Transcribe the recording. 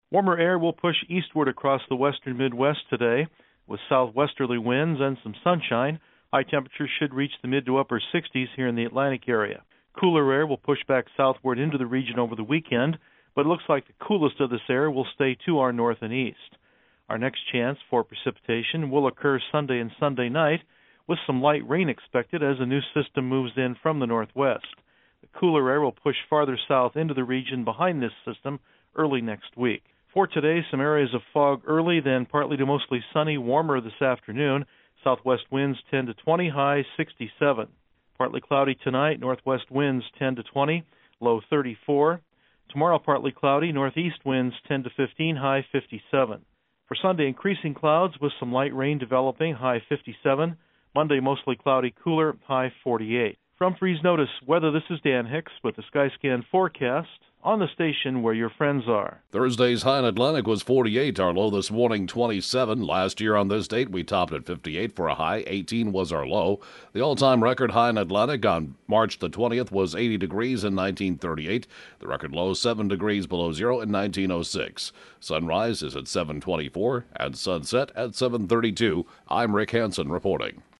Warmer air will push eastward across the western Midwest today with southwesterly winds and some sunshine. High temperatures should reach the mid to upper 60s here in the Atlantic area. Cooler air will push back southward into the region over the weekend, but it looks like the coolest of this air will stay to our north and east. Our next chance for precipitation will occur Sunday and Sunday night, with some light rain expected as a new system moves in from the northwest. The cooler air will push farther south into the region behind this system early next week. For today, some areas of fog early, then partly to mostly sunny, warmer this afternoon. Southwest winds 10 to 20, high 67. Partly cloudy tonight, northwest winds 10 to 20, low 34. Tomorrow, partly cloudy, northeast winds 10 to 15, high 57. For Sunday, increasing clouds with some light rain developing, high 57. Monday, mostly cloudy, cooler, high 48. From Freeze Notice Weather, this is Dan Hicks with the Skyscan forecast on the station where your friends are. Thursday's high in Atlantic was 48, our low this morning 27. Last year on this date, we topped at 58 for a high, 18 was our low. The all-time record high in Atlantic on March the 20th was 80 degrees in 1938. The record low 7 degrees below zero in 1906. Sunrise is at 7:24 and sunset at 7:32. I'm Rick Hansen reporting.